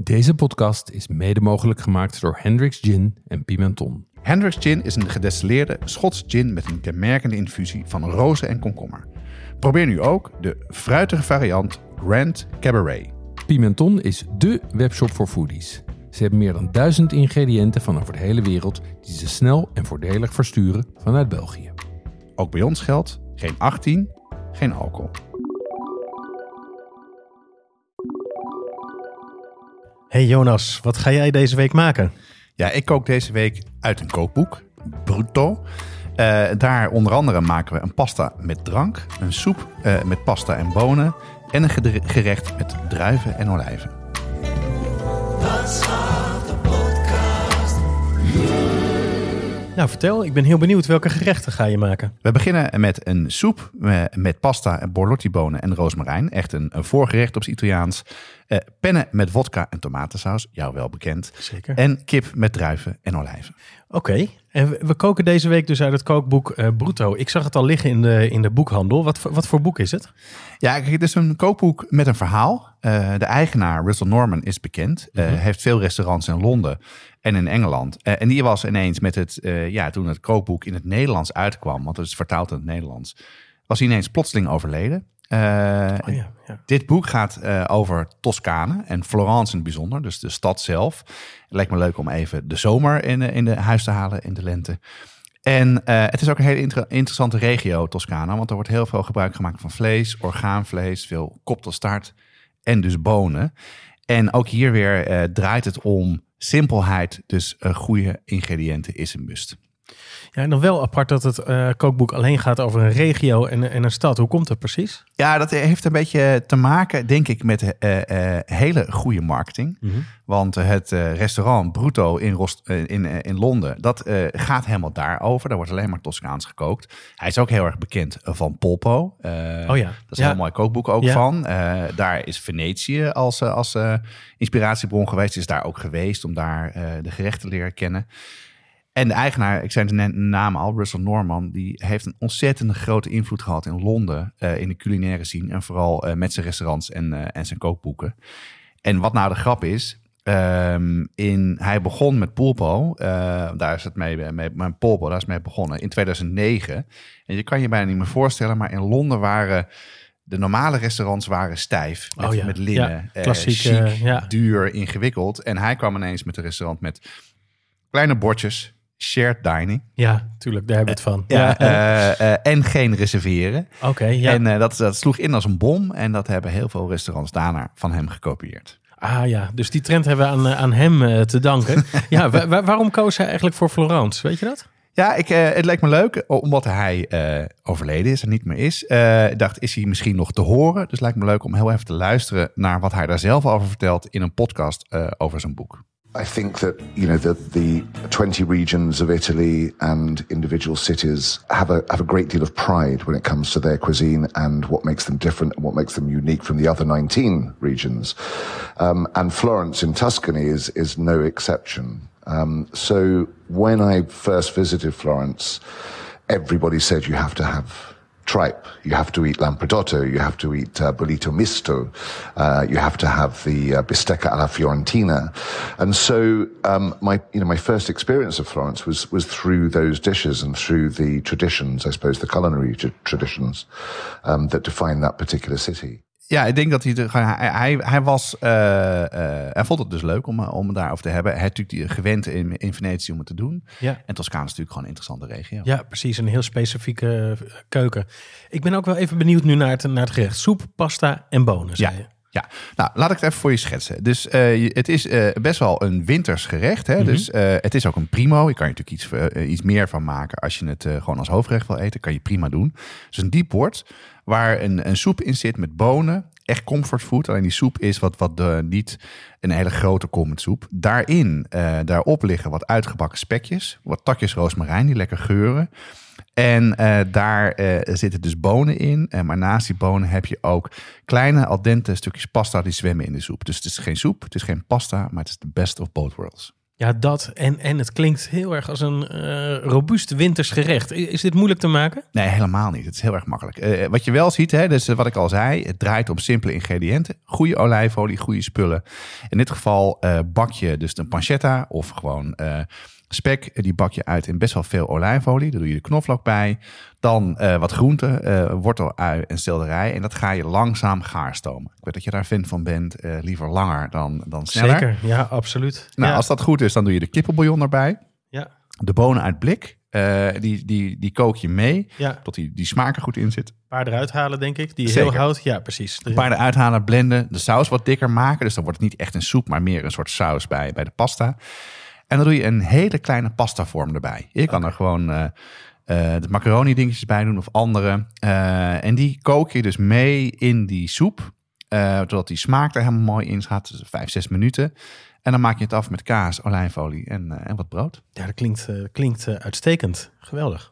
Deze podcast is mede mogelijk gemaakt door Hendrick's Gin en Pimenton. Hendrick's Gin is een gedestilleerde Schots gin met een kenmerkende infusie van rozen en komkommer. Probeer nu ook de fruitige variant Grand Cabaret. Pimenton is dé webshop voor foodies. Ze hebben meer dan 1000 ingrediënten van over de hele wereld die ze snel en voordelig versturen vanuit België. Ook bij ons geldt geen 18, geen alcohol. Hey Jonas, wat ga jij deze week maken? Ja, ik kook deze week uit een kookboek, Bruto. Daar onder andere maken we een pasta met drank, een soep met pasta en bonen en een gerecht met druiven en olijven. Nou, vertel, ik ben heel benieuwd, welke gerechten ga je maken? We beginnen met een soep met pasta, borlotti-bonen en rozemarijn. Echt een voorgerecht op het Italiaans. Pennen met wodka en tomatensaus, jou wel bekend. Zeker. En kip met druiven en olijven. Oké, en we koken deze week dus uit het kookboek Bruto. Ik zag het al liggen in de boekhandel. Wat voor boek is het? Ja, kijk, het is een kookboek met een verhaal. De eigenaar, Russell Norman, is bekend. Heeft veel restaurants in Londen en in Engeland. En die was ineens met het, toen het kookboek in het Nederlands uitkwam, want het is vertaald in het Nederlands, was hij ineens plotseling overleden. Ja. Dit boek gaat over Toscane en Florence in het bijzonder, dus de stad zelf. Het lijkt me leuk om even de zomer in de huis te halen in de lente. En het is ook een hele interessante regio, Toscane, want er wordt heel veel gebruik gemaakt van vlees, orgaanvlees, veel kop tot staart en dus bonen. En ook hier weer draait het om simpelheid, dus goede ingrediënten is een must. Ja, en dan wel apart dat het kookboek alleen gaat over een regio en een stad. Hoe komt dat precies? Ja, dat heeft een beetje te maken, denk ik, met hele goede marketing. Mm-hmm. Want het restaurant Bruto in Londen, dat gaat helemaal daarover. Daar wordt alleen maar Toscaans gekookt. Hij is ook heel erg bekend van Polpo. Dat is een heel mooi kookboek ook van. Daar is Venetië als inspiratiebron geweest. Is daar ook geweest om daar de gerechten te leren kennen. En de eigenaar, ik zei de naam al, Russell Norman, die heeft een ontzettend grote invloed gehad in Londen in de culinaire scene. En vooral met zijn restaurants en zijn kookboeken. En wat nou de grap is, hij begon met Polpo, daar is het met Polpo, daar is mee begonnen, in 2009. En je kan je bijna niet meer voorstellen, maar in Londen waren de normale restaurants stijf, met linnen, klassiek, chic, duur, ingewikkeld. En hij kwam ineens met een restaurant met kleine bordjes, shared dining. Ja, tuurlijk, daar hebben we het van. En geen reserveren. Oké. En dat sloeg in als een bom. En dat hebben heel veel restaurants daarna van hem gekopieerd. Ah ja, dus die trend hebben we aan hem te danken. Ja, waarom koos hij eigenlijk voor Florence? Weet je dat? Ja, het leek me leuk, omdat hij overleden is en niet meer is. Ik dacht, is hij misschien nog te horen? Dus het lijkt me leuk om heel even te luisteren naar wat hij daar zelf over vertelt in een podcast over zijn boek. I think that, the 20 regions of Italy and individual cities have a great deal of pride when it comes to their cuisine and what makes them different and what makes them unique from the other 19 regions. And Florence in Tuscany is no exception. So when I first visited Florence, everybody said you have to have tripe, you have to eat lampredotto, you have to eat bollito misto, you have to have the bistecca alla fiorentina. And so my first experience of Florence was through those dishes and through the traditions, I suppose, the culinary traditions that define that particular city. Ja, ik denk dat hij vond het dus leuk om het daarover te hebben. Hij is natuurlijk gewend in Venetië om het te doen. Ja. En Toscane is natuurlijk gewoon een interessante regio. Ja, precies. Een heel specifieke keuken. Ik ben ook wel even benieuwd nu naar het gerecht. Soep, pasta en bonen, zei je. Ja, nou laat ik het even voor je schetsen. Dus het is best wel een winters gerecht. Hè? Mm-hmm. Dus het is ook een primo. Je kan er natuurlijk iets meer van maken. Als je het gewoon als hoofdgerecht wil eten, kan je prima doen. Dus een diep bord waar een soep in zit met bonen. Echt comfortfood. Alleen die soep is niet een hele grote kom met soep. Daarop liggen wat uitgebakken spekjes. Wat takjes rozemarijn die lekker geuren. En daar zitten dus bonen in. Maar naast die bonen heb je ook kleine al dente stukjes pasta die zwemmen in de soep. Dus het is geen soep, het is geen pasta, maar het is the best of both worlds. Ja, dat. En het klinkt heel erg als een robuust winters gerecht. Is dit moeilijk te maken? Nee, helemaal niet. Het is heel erg makkelijk. Wat je wel ziet, dus wat ik al zei, het draait om simpele ingrediënten. Goede olijfolie, goede spullen. In dit geval bak je dus een pancetta of gewoon spek. Die bak je uit in best wel veel olijfolie. Daar doe je de knoflook bij. Dan wat groenten, wortel, ui en selderij. En dat ga je langzaam gaarstomen. Ik weet dat je daar fan van bent. Liever langer dan sneller. Zeker, ja, absoluut. Nou, ja. als dat goed is, dan doe je de kippenbouillon erbij. Ja. De bonen uit blik. Die kook je mee. Ja. Tot die smaak er goed in zit. Een paar eruit halen, denk ik. Die je Zeker. heel houdt. Ja, precies. Een paar eruit halen, blenden. De saus wat dikker maken. Dus dan wordt het niet echt een soep, maar meer een soort saus bij de pasta. En dan doe je een hele kleine pastavorm erbij. Je kan er gewoon de macaroni dingetjes bij doen of andere. En die kook je dus mee in die soep. Totdat die smaak er helemaal mooi in gaat. Dus 5-6 minuten. En dan maak je het af met kaas, olijfolie en wat brood. Ja, dat klinkt uitstekend. Geweldig.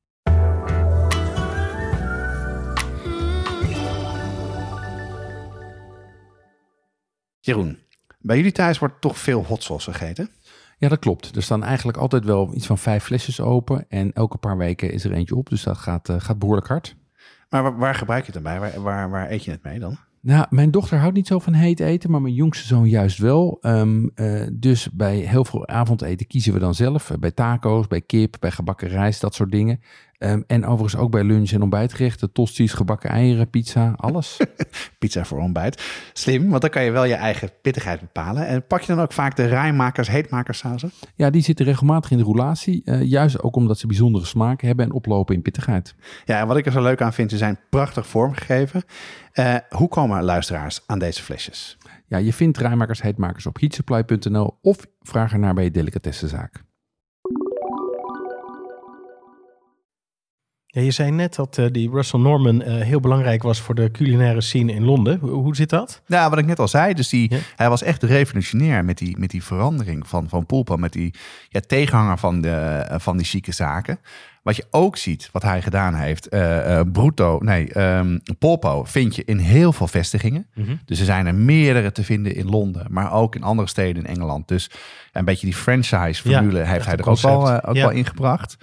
Jeroen, bij jullie thuis wordt toch veel hot sauce gegeten? Ja, dat klopt. Er staan eigenlijk altijd wel iets van 5 flesjes open. En elke paar weken is er eentje op. Dus dat gaat behoorlijk hard. Maar waar gebruik je het dan bij? Waar eet je het mee dan? Nou, mijn dochter houdt niet zo van heet eten, maar mijn jongste zoon juist wel. Dus bij heel veel avondeten kiezen we dan zelf. Bij taco's, bij kip, bij gebakken rijst, dat soort dingen. En overigens ook bij lunch- en ontbijtgerechten. Tosties, gebakken eieren, pizza, alles. Pizza voor ontbijt. Slim, want dan kan je wel je eigen pittigheid bepalen. En pak je dan ook vaak de rijmakers, heetmakerssauzen? Ja, die zitten regelmatig in de roulatie. Juist ook omdat ze bijzondere smaken hebben en oplopen in pittigheid. Ja, en wat ik er zo leuk aan vind, ze zijn prachtig vormgegeven. Hoe komen luisteraars aan deze flesjes? Ja, je vindt rijmakers, heetmakers op heatsupply.nl of vraag ernaar bij je delicatessenzaak. Ja, je zei net dat die Russell Norman heel belangrijk was voor de culinaire scene in Londen. Hoe zit dat? Ja, wat ik net al zei, dus hij was echt revolutionair met die verandering van Pulpo, met die tegenhanger van die chique zaken. Wat je ook ziet, wat hij gedaan heeft, Pulpo vind je in heel veel vestigingen. Mm-hmm. Dus er zijn er meerdere te vinden in Londen, maar ook in andere steden in Engeland. Dus een beetje die franchise-formule heeft hij er ook wel ingebracht.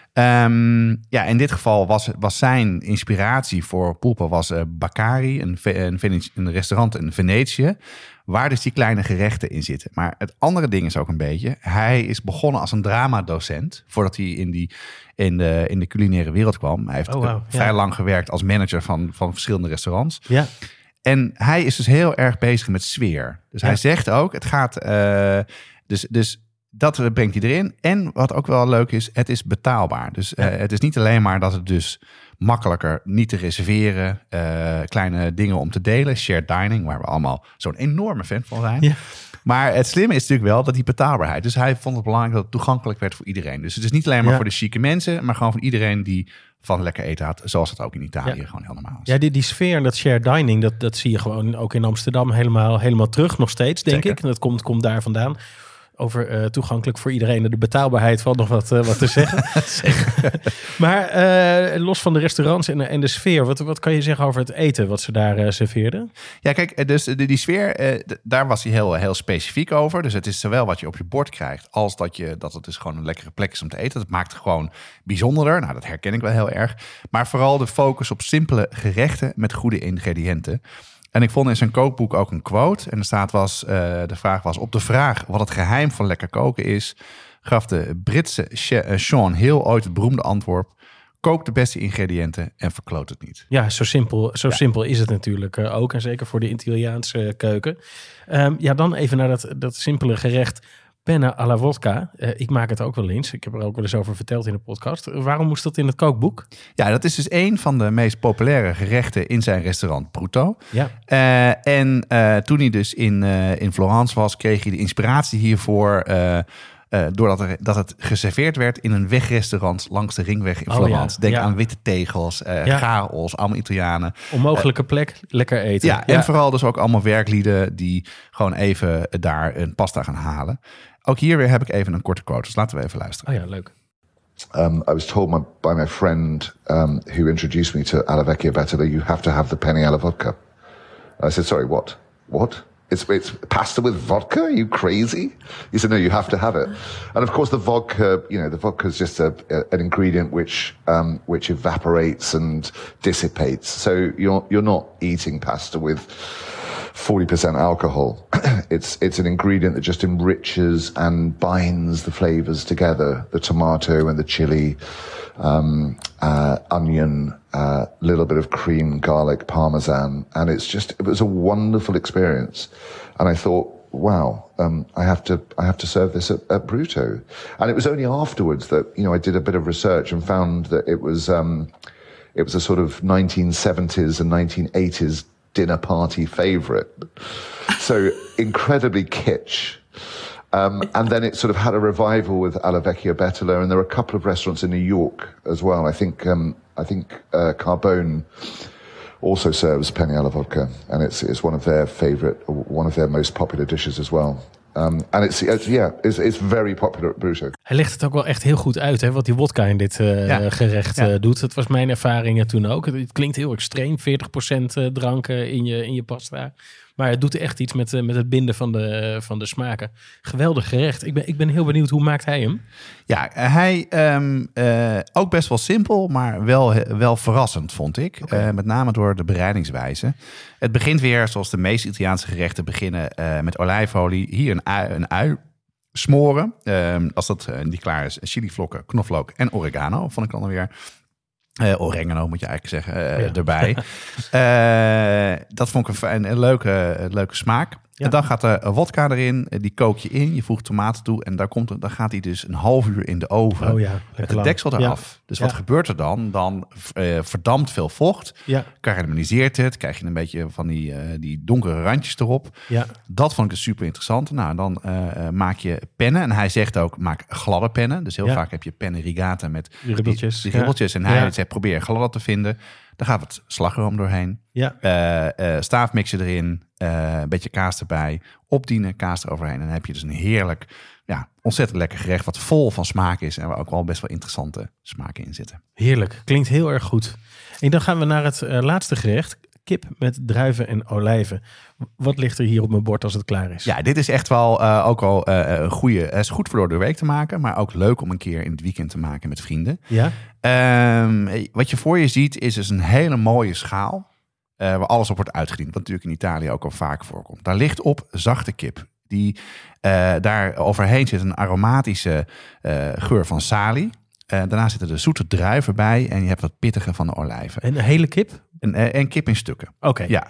Ja. In dit geval was zijn inspiratie voor Pulpo was Baccari, een restaurant in Venetië, waar dus die kleine gerechten in zitten. Maar het andere ding is ook een beetje, hij is begonnen als een dramadocent voordat hij in de culinaire wereld kwam. Hij heeft vrij lang gewerkt als manager van verschillende restaurants. Ja. En hij is dus heel erg bezig met sfeer. Dus hij zegt ook, het gaat dus dat brengt hij erin. En wat ook wel leuk is, het is betaalbaar. Dus het is niet alleen maar dat het dus makkelijker niet te reserveren, kleine dingen om te delen, shared dining, waar we allemaal zo'n enorme fan van zijn. Ja. Maar het slimme is natuurlijk wel dat die betaalbaarheid. Dus hij vond het belangrijk dat het toegankelijk werd voor iedereen. Dus het is niet alleen maar voor de chique mensen, maar gewoon voor iedereen die van lekker eten had, zoals het ook in Italië gewoon heel normaal is. Ja, die sfeer en dat shared dining, dat zie je gewoon ook in Amsterdam helemaal terug nog steeds, denk ik. En dat komt daar vandaan. Over toegankelijk voor iedereen. De betaalbaarheid valt nog wat te zeggen. Maar los van de restaurants en de sfeer, wat kan je zeggen over het eten wat ze daar serveerden? Ja, kijk, dus die sfeer, daar was hij heel specifiek over. Dus het is zowel wat je op je bord krijgt, als dat het dus gewoon een lekkere plek is om te eten. Dat maakt het gewoon bijzonderder. Nou, dat herken ik wel heel erg. Maar vooral de focus op simpele gerechten met goede ingrediënten. En ik vond in zijn kookboek ook een quote. En de vraag was, op de vraag wat het geheim van lekker koken is, gaf de Britse Sean Hill ooit het beroemde antwoord: kook de beste ingrediënten en verkloot het niet. Ja, zo simpel is het natuurlijk ook. En zeker voor de Italiaanse keuken. Dan even naar dat simpele gerecht. Penne alla vodka. Ik maak het ook wel eens. Ik heb er ook wel eens over verteld in de podcast. Waarom moest dat in het kookboek? Ja, dat is dus een van de meest populaire gerechten in zijn restaurant Brutto. Ja. Toen hij dus in Florence was, kreeg hij de inspiratie hiervoor doordat het geserveerd werd in een wegrestaurant langs de ringweg in Florence. Denk aan witte tegels, chaos, allemaal Italianen. Onmogelijke plek, lekker eten. Ja, en vooral dus ook allemaal werklieden die gewoon even daar een pasta gaan halen. Ook hier weer heb ik even een korte quote, dus laten we even luisteren. Oh ja, leuk. I was told by my friend who introduced me to alla vecchia vetula, you have to have the penne alla vodka. I said, sorry, what? What? It's pasta with vodka? Are you crazy? He said, no, you have to have it. And of course, the vodka is just an ingredient which evaporates and dissipates. So you're not eating pasta with 40% alcohol. It's an ingredient that just enriches and binds the flavors together. The tomato and the chili, onion, little bit of cream, garlic, parmesan. And it was a wonderful experience. And I thought, wow, I have to serve this at Bruto. And it was only afterwards that, I did a bit of research and found that it was a sort of 1970s and 1980s dinner party favorite. So incredibly kitsch. And then it sort of had a revival with Alla Vecchia Bettola, and there are a couple of restaurants in New York as well. I think Carbone also serves penne alla vodka, and it's one of their most popular dishes as well. And it's very popular at Bruto. Hij legt het ook wel echt heel goed uit, hè, wat die wodka in dit gerecht doet. Dat was mijn ervaringen toen ook. Het klinkt heel extreem, 40% drank in je pasta. Maar het doet echt iets met het binden van de smaken. Geweldig gerecht. Ik ben heel benieuwd, hoe maakt hij hem? Ja, hij ook best wel simpel, maar wel verrassend, vond ik. Okay. Met name door de bereidingswijze. Het begint weer, zoals de meeste Italiaanse gerechten beginnen, met olijfolie. Hier een ui smoren. Als dat niet klaar is, chilivlokken, knoflook en oregano, vond ik dan weer. Oregano moet je eigenlijk zeggen, erbij. Dat vond ik een leuke smaak. Ja. En dan gaat de wodka erin, die kook je in, je voegt tomaten toe en dan gaat hij dus een half uur in de oven. Oh ja, met de deksel eraf. Ja. Dus wat gebeurt er dan? Dan verdampt veel vocht, karameliseert het, krijg je een beetje van die donkere randjes erop. Ja. Dat vond ik dus super interessant. Nou, dan maak je pennen en hij zegt ook, maak gladde pennen. Dus heel vaak heb je pennen rigata met die ribbeltjes. En hij zegt, probeer gladde te vinden. Daar gaat wat slagroom doorheen. Ja. Staafmixer erin. Een beetje kaas erbij. Opdienen, kaas eroverheen. En dan heb je dus een heerlijk, ontzettend lekker gerecht. Wat vol van smaak is. En waar ook wel best wel interessante smaken in zitten. Heerlijk. Klinkt heel erg goed. En dan gaan we naar het laatste gerecht. Kip met druiven en olijven. Wat ligt er hier op mijn bord als het klaar is? Ja, dit is echt wel ook al een goede. Het is goed voor door de week te maken. Maar ook leuk om een keer in het weekend te maken met vrienden. Ja. Wat je voor je ziet is dus een hele mooie schaal. Waar alles op wordt uitgediend. Wat natuurlijk in Italië ook al vaak voorkomt. Daar ligt op zachte kip. Die daar overheen zit een aromatische geur van salie. Daarna zitten er zoete druiven bij. En je hebt wat pittige van de olijven. En een hele kip? En kip in stukken. Oké. Ja.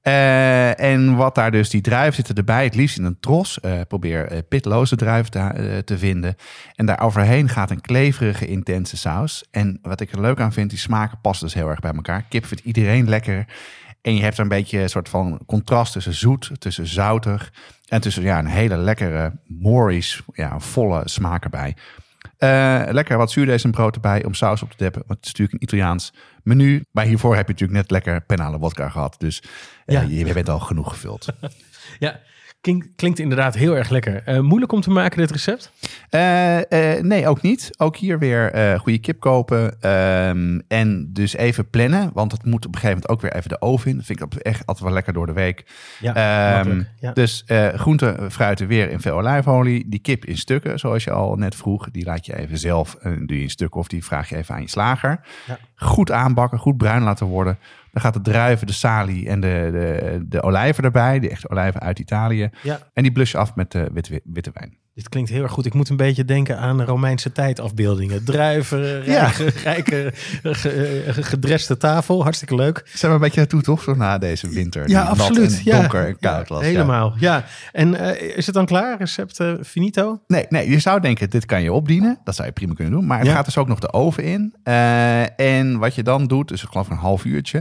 En wat daar dus, die druiven zitten erbij. Het liefst in een tros. Probeer pitloze druiven te vinden. En daar overheen gaat een kleverige, intense saus. En wat ik er leuk aan vind, die smaken passen dus heel erg bij elkaar. Kip vindt iedereen lekker. En je hebt er een beetje een soort van contrast tussen zoet, tussen zoutig. En tussen een hele lekkere, Moorish, volle smaak erbij. Lekker wat zuurdesembrood erbij om saus op te deppen. Want het is natuurlijk een Italiaans menu. Maar hiervoor heb je natuurlijk net lekker penne alla vodka gehad. Dus je bent al genoeg gevuld. Ja, klinkt inderdaad heel erg lekker. Moeilijk om te maken, dit recept? Nee, ook niet. Ook hier weer goede kip kopen. En dus even plannen. Want het moet op een gegeven moment ook weer even de oven in. Dat vind ik echt altijd wel lekker door de week. Ja. Dus groenten, fruiten weer in veel olijfolie. Die kip in stukken, zoals je al net vroeg. Die laat je even zelf, doe je in stukken of die vraag je even aan je slager. Ja. Goed aanbakken, goed bruin laten worden. Dan gaat de druiven, de salie en de olijven erbij. De echte olijven uit Italië. Ja. En die blus je af met witte wijn. Dit klinkt heel erg goed. Ik moet een beetje denken aan Romeinse tijdafbeeldingen. Druiven, rijke gedreste tafel. Hartstikke leuk. Zijn we een beetje naartoe, toch? Zo na deze winter. Ja, absoluut. En donker en koud was. Helemaal, ja. En is het dan klaar? Recept finito? Nee, je zou denken, dit kan je opdienen. Dat zou je prima kunnen doen. Maar het gaat dus ook nog de oven in. En wat je dan doet, dus ik geloof een half uurtje.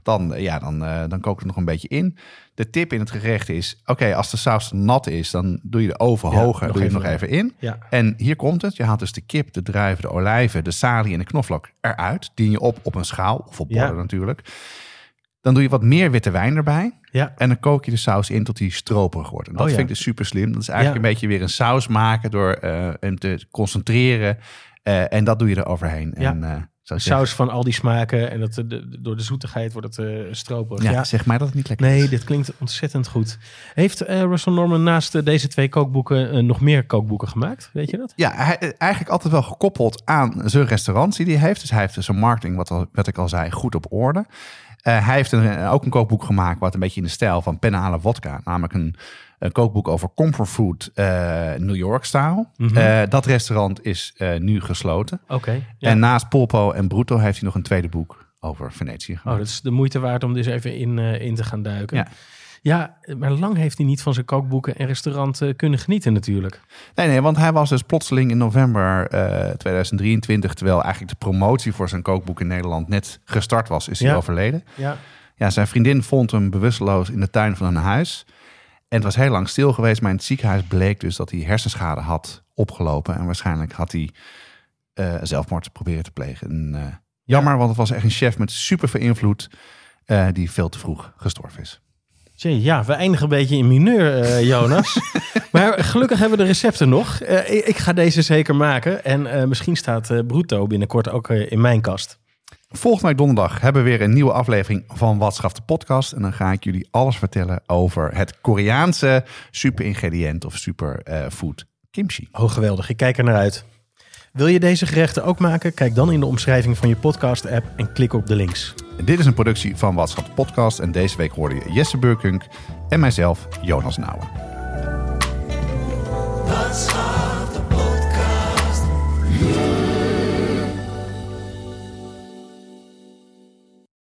Dan kookt het nog een beetje in. De tip in het gerecht is, als de saus nat is, dan doe je de oven hoger, doe je nog even in. Ja. En hier komt het. Je haalt dus de kip, de druiven, de olijven, de salie en de knoflook eruit. Dien je op een schaal, of op borden natuurlijk. Dan doe je wat meer witte wijn erbij. Ja. En dan kook je de saus in tot die stroperig wordt. En dat vind ik dus super slim. Dat is eigenlijk een beetje weer een saus maken door hem te concentreren. En dat doe je er overheen. Ja. En Saus van al die smaken en door de zoetigheid wordt het stroperig. Ja, zeg maar dat het niet lekker is. is. Nee, dit klinkt ontzettend goed. Heeft Russell Norman naast deze 2 kookboeken nog meer kookboeken gemaakt? Weet je dat? Ja, hij eigenlijk altijd wel gekoppeld aan zijn restaurants die hij heeft. Dus hij heeft zijn marketing, wat ik al zei, goed op orde. Hij heeft ook een kookboek gemaakt wat een beetje in de stijl van Penhalen Vodka. Namelijk een kookboek over comfort food New York-style. Mm-hmm. Dat restaurant is nu gesloten. Okay, ja. En naast Polpo en Bruto heeft hij nog een tweede boek over Venetië gemaakt. Dat is de moeite waard om dus even in te gaan duiken. Ja, maar lang heeft hij niet van zijn kookboeken en restaurant kunnen genieten natuurlijk. Nee, want hij was dus plotseling in november 2023... terwijl eigenlijk de promotie voor zijn kookboek in Nederland net gestart was, is hij overleden. Ja, zijn vriendin vond hem bewusteloos in de tuin van hun huis. En het was heel lang stil geweest, maar in het ziekenhuis bleek dus dat hij hersenschade had opgelopen. En waarschijnlijk had hij zelfmoord proberen te plegen. En, jammer, want het was echt een chef met super veel invloed die veel te vroeg gestorven is. Ja, we eindigen een beetje in mineur, Jonas. Maar gelukkig hebben we de recepten nog. Ik ga deze zeker maken. En misschien staat Bruto binnenkort ook in mijn kast. Volgende week donderdag hebben we weer een nieuwe aflevering van Wat Schaft de podcast. En dan ga ik jullie alles vertellen over het Koreaanse superingrediënt of superfood kimchi. Oh, geweldig. Ik kijk er naar uit. Wil je deze gerechten ook maken? Kijk dan in de omschrijving van je podcast-app en klik op de links. Dit is een productie van Wat Schaft de podcast. En deze week hoorde je Jesse Burkunk en mijzelf, Jonas Nouwen.